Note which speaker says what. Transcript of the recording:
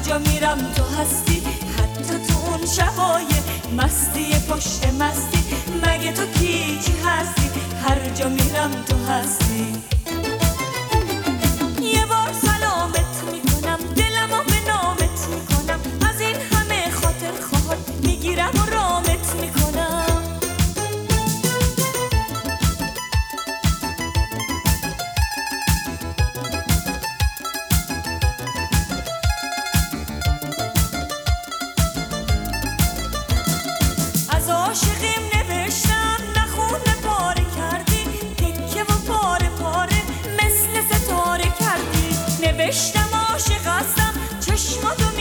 Speaker 1: جا میرم تو هستی، حتی تو اون شبای مستی پشت مستی. مگه تو کی هستی؟ هر جا میرم تو هستی. یه بار سلامت میکنم، دلمو به نامت میکنم، از این همه خاطر خواهد میگیرم و رامت میکنم. از عاشقیم نوشتم نخونه پاره کردی، تکه و پاره پاره مثل ستاره کردی. نوشتم عاشق هستم چشماتو